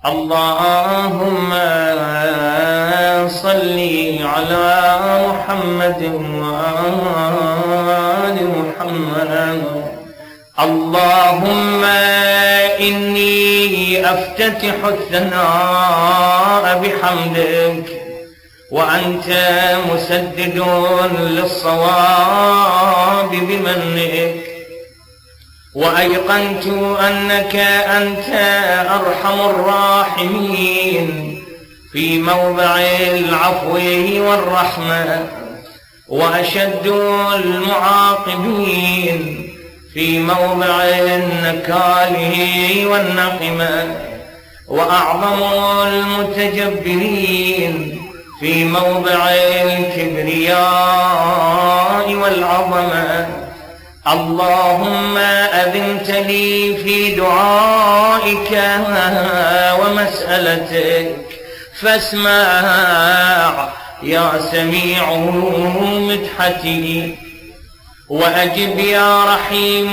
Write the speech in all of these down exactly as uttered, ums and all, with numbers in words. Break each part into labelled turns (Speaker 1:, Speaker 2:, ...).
Speaker 1: اللهم صل على محمد وآل محمد. اللهم إني أفتتح الثناء بحمدك وأنت مسدد للصواب بمنك، وأيقنت أنك أنت أرحم الراحمين في موضع العفو والرحمة، وأشد المعاقبين في موضع النكال والنقمة، وأعظم المتجبرين في موضع الكبرياء والعظمة. اللهم أذنت لي في دعائك ومسألتك فاسمع يا سميع مدحتي، وأجب يا رحيم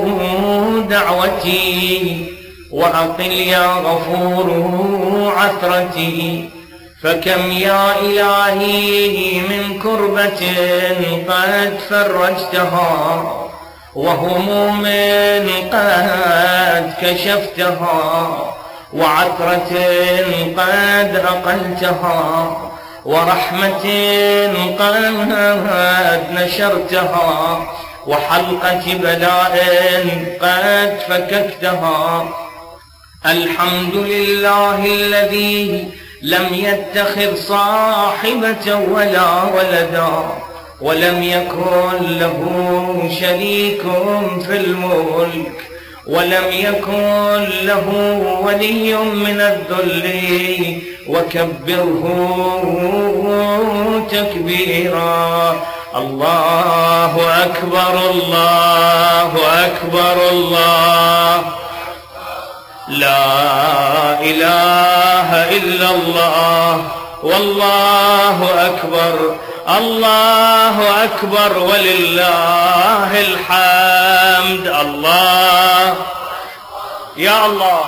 Speaker 1: دعوتي، وأقل يا غفور عثرتي. فكم يا إلهي من كربة قد فرجتها، وهموم قد كشفتها، وعثرة قد أقلتها، ورحمة قد نشرتها، وحلقة بلاء قد فككتها. الحمد لله الذي لم يتخذ صاحبة ولا ولدا، ولم يكن له شريك في الملك، ولم يكن له ولي من الذل، وكبره تكبيرا. الله أكبر الله أكبر الله لا إله إلا الله والله أكبر. الله أكبر ولله الحمد. الله يا الله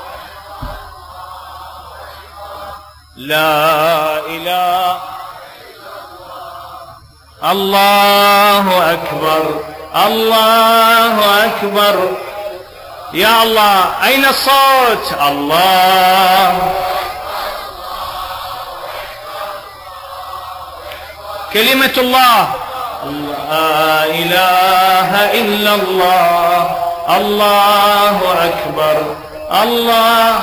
Speaker 1: لا إله. الله أكبر الله أكبر. يا الله أين الصوت؟ الله. كلمة الله لا إله إلا الله. الله أكبر. الله.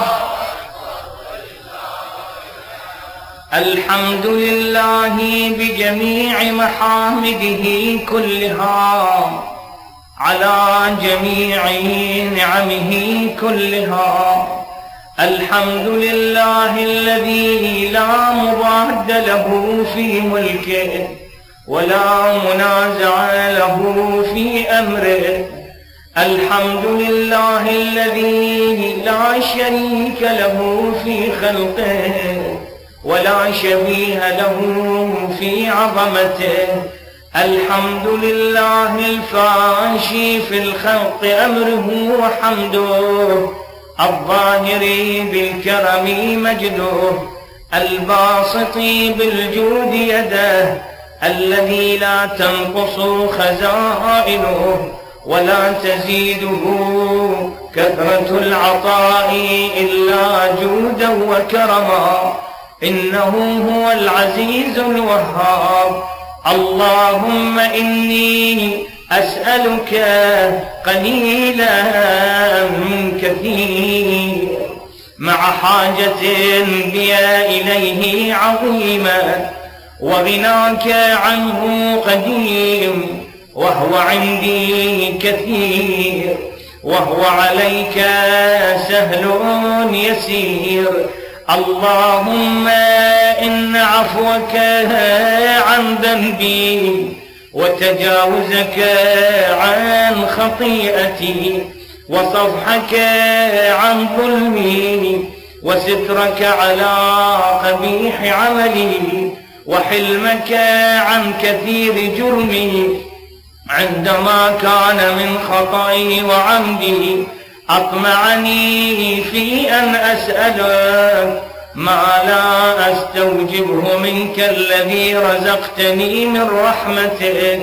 Speaker 1: الحمد لله بجميع محامده كلها، على جميع نعمه كلها. الحمد لله الذي لا مضاد له في ملكه، ولا منازع له في أمره. الحمد لله الذي لا شريك له في خلقه، ولا شبيه له في عظمته. الحمد لله الفاشي في الخلق أمره وحمده، الظاهر بالكرم مجده، الباسط بالجود يده، الذي لا تنقص خزائنه ولا تزيده كثرة العطاء إلا جودا وكرما. إنه هو العزيز الوهاب. اللهم إني أسألك قليلا من كثير، مع حاجة بي إليه عظيمة، وغناك عنه قديم، وهو عندي كثير، وهو عليك سهل يسير. اللهم إن عفوك عن ذنبي، وتجاوزك عن خطيئتي، وصفحك عن ظلمي، وسترك على قبيح عملي، وحلمك عن كثير جرمي عندما كان من خطئي وعمدي. أطمعني في أن أسألك ما لا أستوجبه منك الذي رزقتني من رحمتك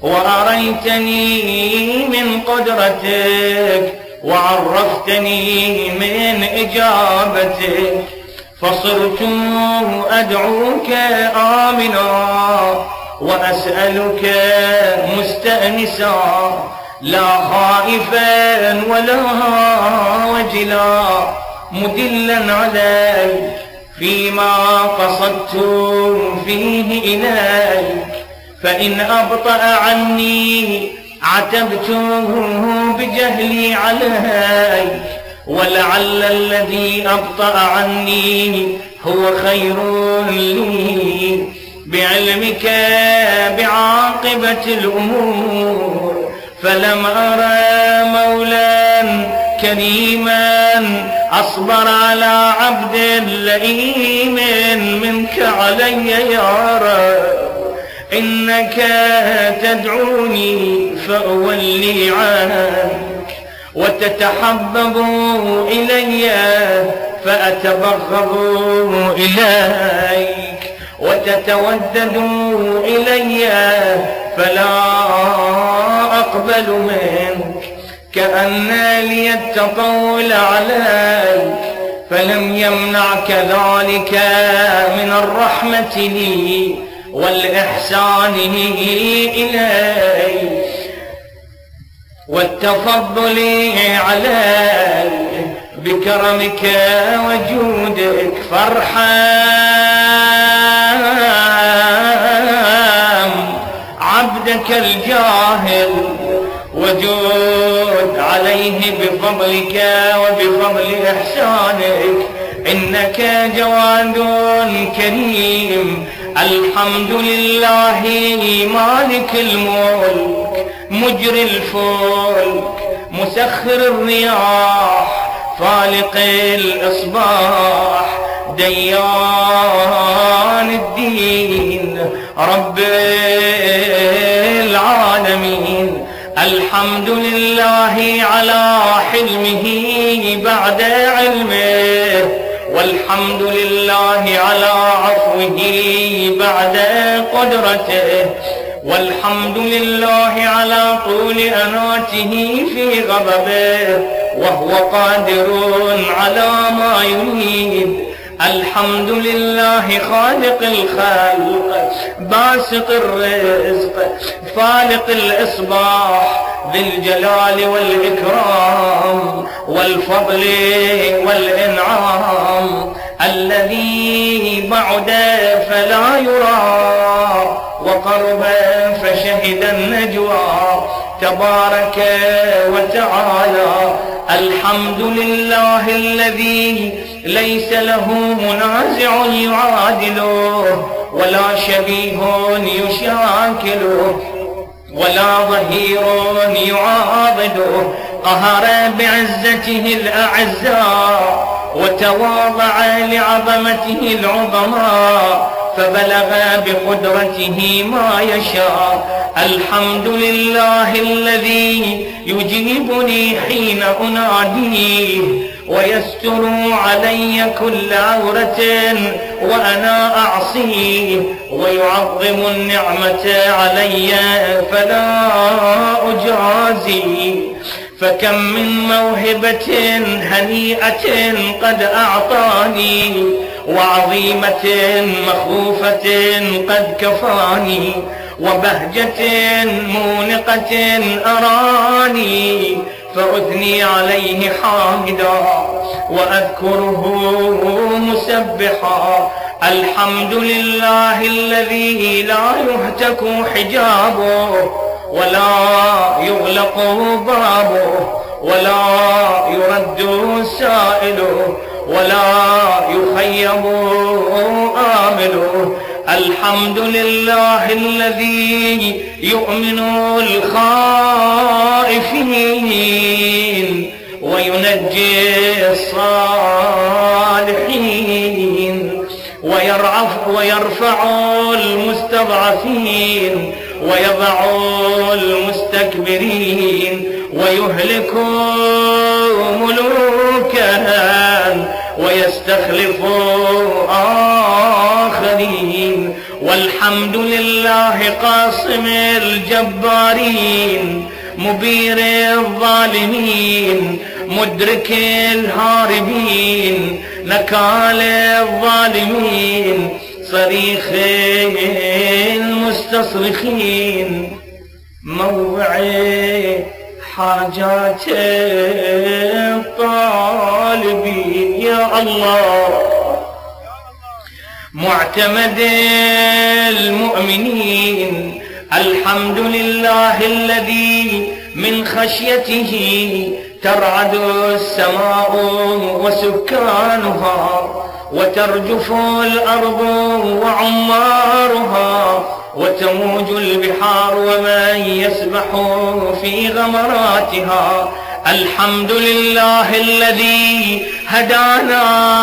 Speaker 1: وأريتني من قدرتك وعرفتني من إجابتك، فصرت أدعوك آمنا وأسألك مستأنسا، لا خائفا ولا وجلا، مدلا عليك فيما قصدت فيه إليك، فإن أبطأ عني عتبت بجهلي عليك، ولعل الذي أبطأ عني هو خير لي بعلمك بعاقبة الأمور، فلم أرى مولا كريما أصبر على عبد لئيم منك علي يا رب، إنك تدعوني فأولي عنك وتتحبب إلي فأتبغض إليك، وتتودد إلي فلا أقبل منك، كأن لي التطول عليك، فلم يمنعك ذلك من الرحمة لي والإحسان إلي والتفضل علي بكرمك وجودك، فارحم عبدك الجاهل وجود عليه بفضلك وبفضل إحسانك، إنك جواد كريم. الحمد لله مالك الملك مجري الفلك مسخر الرياح فالق الإصباح ديان الدين رب العالمين. الحمد لله على حلمه بعد علمه، والحمد لله على عفوه بعد قدرته، والحمد لله على طول أناته في غضبه وهو قادر على ما يريد. الحمد لله خالق الخلق باسط الرزق فالق الإصباح ذي الجلال والإكرام والفضل والإنعام، الذي بعد فلا يرى وقرب فشهد النجوى تبارك وتعالى. الحمد لله الذي ليس له منازع يعادله ولا شبيه يشاكله ولا ظهير يعاضده، قهر بعزته الأعزاء وتواضع لعظمته العظماء فبلغ بقدرته ما يشاء. الحمد لله الذي يجيبني حين أناديه ويستر علي كل عورة وأنا أعصيه، ويعظم النعمة علي فلا أجازي. فكم من موهبة هنيئة قد أعطاني، وعظيمة مخوفة قد كفاني، وبهجة مونقة أراني، فأثني عليه حامدا وأذكره مسبحا. الحمد لله الذي لا يهتك حجابه ولا يغلق بابه ولا يرد سائله ولا يخيب آمله. الحمد لله الذي يؤمن الخائفين وينجي الصالحين، ويرفع المستضعفين ويضع المستكبرين، ويهلك ملوكا ويستخلف آخرين. والحمد لله قاصم الجبارين، مبير الظالمين، مدرك الهاربين، نكال الظالمين، صريخ المستصرخين، موضع حاجات الطالبين. يا الله معتمد المؤمنين، الحمد لله الذي من خشيته ترعد السماء وسكانها، وترجف الأرض وعمارها، وتموج البحار ومن يسبح في غمراتها. الحمد لله الذي هدانا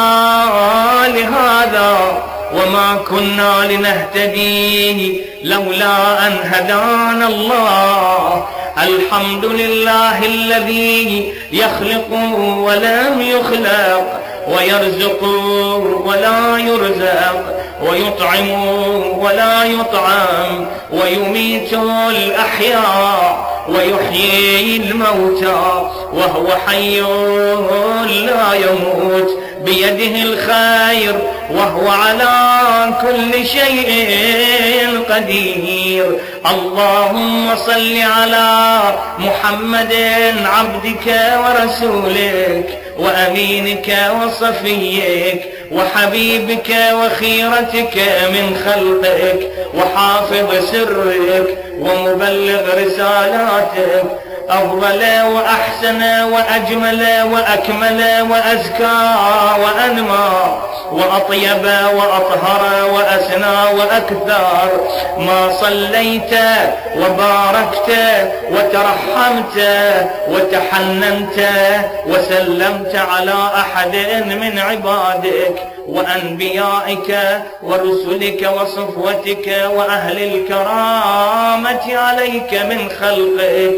Speaker 1: لهذا وما كنا لنهتدي لولا أن هدانا الله. الحمد لله الذي يخلق ولم يخلق، ويرزق ولا يرزق، ويطعم ولا يطعم، ويميت الأحياء ويحيي الموتى، وهو حي لا يموت، بيده الخير، وهو على كل شيء قدير. اللهم صل على محمد عبدك ورسولك وأمينك وصفيك وحبيبك وخيرتك من خلقك وحافظ سرك ومبلغ رسالاتك، أفضل وأحسن وأجمل وأكمل وأزكى وأنمى وأطيب وأطهر وأسنى وأكثر ما صليت وباركت وترحمت وتحننت وسلمت على أحد من عبادك وأنبيائك ورسلك وصفوتك وأهل الكرامة عليك من خلقك.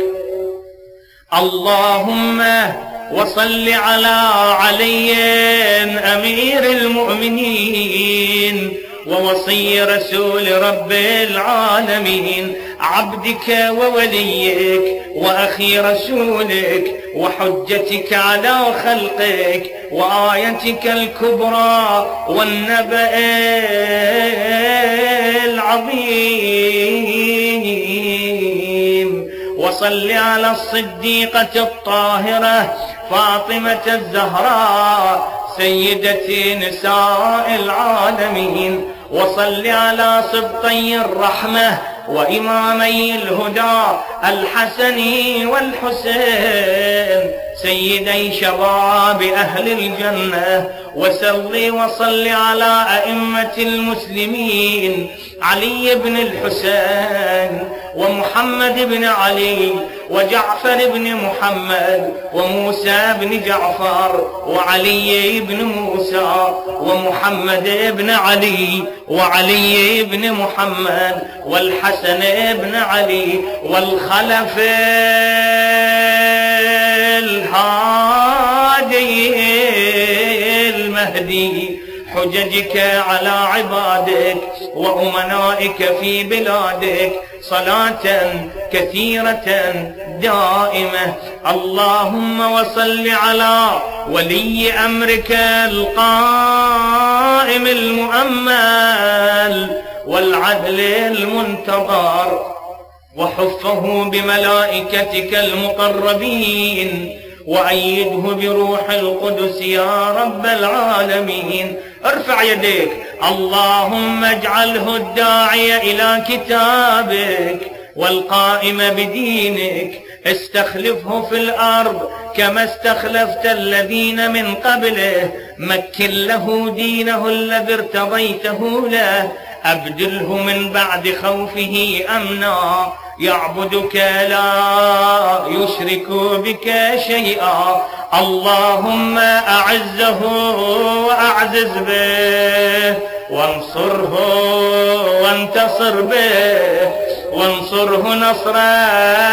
Speaker 1: اللهم وصل على علي أمير المؤمنين ووصي رسول رب العالمين، عبدك ووليك وأخي رسولك وحجتك على خلقك وآيتك الكبرى والنبأ العظيم. وصل على الصديقة الطاهرة فاطمة الزهراء سيدة نساء العالمين. وصل على سبطي الرحمة وإمامي الهدى الحسن والحسين سيدي شباب أهل الجنة. وصل وصل على أئمة المسلمين، علي بن الحسين ومحمد بن علي وجعفر بن محمد وموسى بن جعفر وعلي بن موسى ومحمد بن علي وعلي بن محمد والحسن بن علي والخلف الهادي المهدي، حججك على عبادك وأمنائك في بلادك صلاة كثيرة دائمة. اللهم وصل على ولي أمرك القائم المؤمل والعدل المنتظر، وحفه بملائكتك المقربين، وأيده بروح القدس يا رب العالمين. ارفع يديك. اللهم اجعله الداعي إلى كتابك والقائم بدينك، استخلفه في الأرض كما استخلفت الذين من قبله، مكن له دينه الذي ارتضيته له، أبدله من بعد خوفه أمنا، يعبدك لا يشرك بك شيئا. اللهم أعزه وأعزز به، وانصره وانتصر به، وانصره نصرا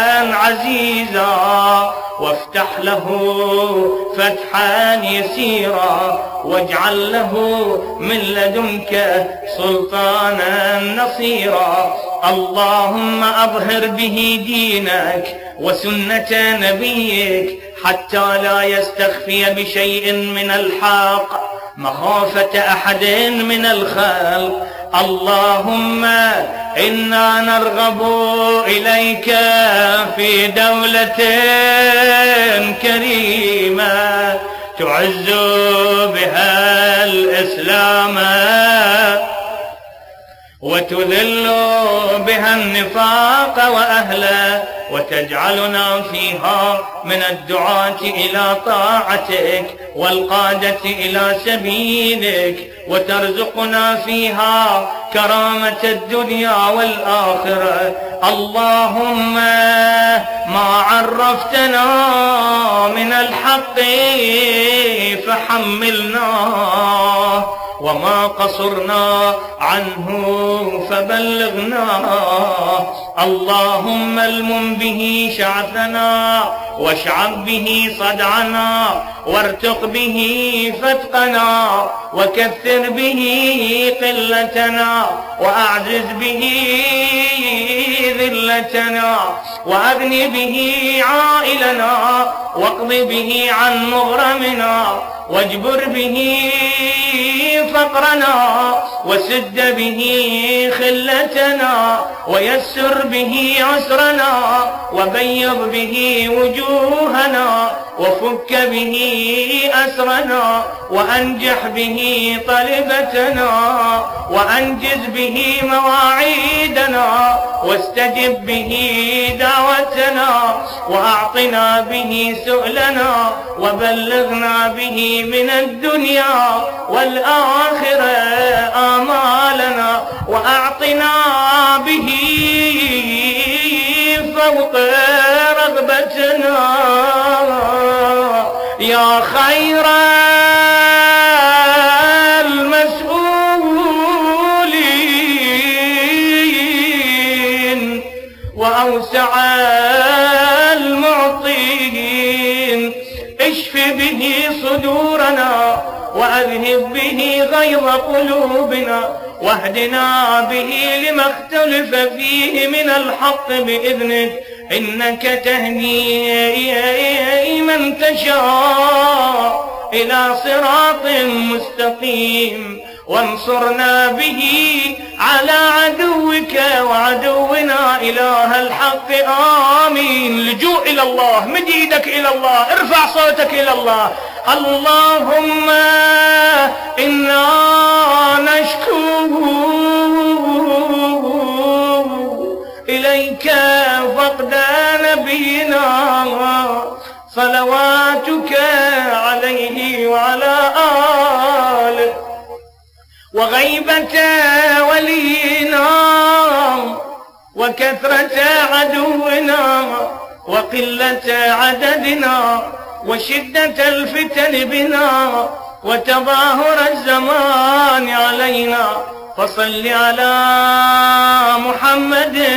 Speaker 1: عزيزا، وافتح له فتحا يسيرا، واجعل له من لدنك سلطانا نصيرا. اللهم أظهر به دينك وسنة نبيك حتى لا يستخفي بشيء من الحق مخافة أحد من الخلق. اللهم إنا نرغب إليك في دولة كريمة تعز بها الإسلام وتذل بها النفاق وأهله، وتجعلنا فيها من الدعاة إلى طاعتك والقادة إلى سبيلك، وترزقنا فيها كرامة الدنيا والآخرة. اللهم ما عرفتنا من الحق فحملناه، وما قصرنا عنه فبلغنا. اللهم المم به شعثنا، واشعب به صدعنا، وارتق به فتقنا، وكثر به قلتنا، وأعزز به ذلتنا، وأغن به عائلنا، واقض به عن مغرمنا، واجبر به فقرنا، وسد به خلتنا، ويسر به عسرنا، وبيض به وجوهنا، وفك به أسرنا، وأنجح به طلبتنا، وأنجز به مواعيدنا، واستجب به دعوتنا، وأعطنا به سؤلنا، وبلغنا به من الدنيا والآخرة آمالنا، وأعطنا به فوق رغبتنا يا خير المسؤولين وأوسع المعطين. اشف به صدورنا، وأذهب به غيظ قلوبنا، واهدنا به لما اختلف فيه من الحق بإذنك، إنك تهدي من تشاء إلى صراط مستقيم. وانصرنا به على عدوك وعدونا إله الحق آمين. لجوء إلى الله، مد ايدك إلى الله، ارفع صوتك إلى الله. اللهم إنا نشكو إليك فقد نبينا، صلواتك عليه وعلى آله، وغيبة ولينا، وكثرة عدونا، وقلة عددنا، وشدة الفتن بنا، وتظاهر الزمان علينا. فصل على محمد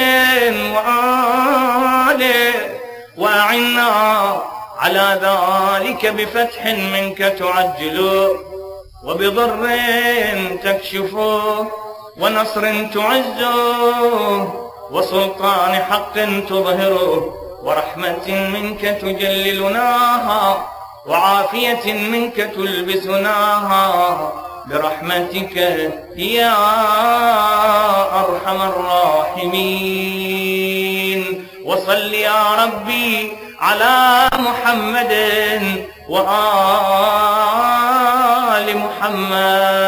Speaker 1: وآله، وأعنا على ذلك بفتح منك تعجل، وبضر تكشفه، ونصر تعزه، وسلطان حق تظهره، ورحمة منك تجللناها، وعافية منك تلبسناها، برحمتك يا أرحم الراحمين. وصل يا ربي على محمد وآل محمد.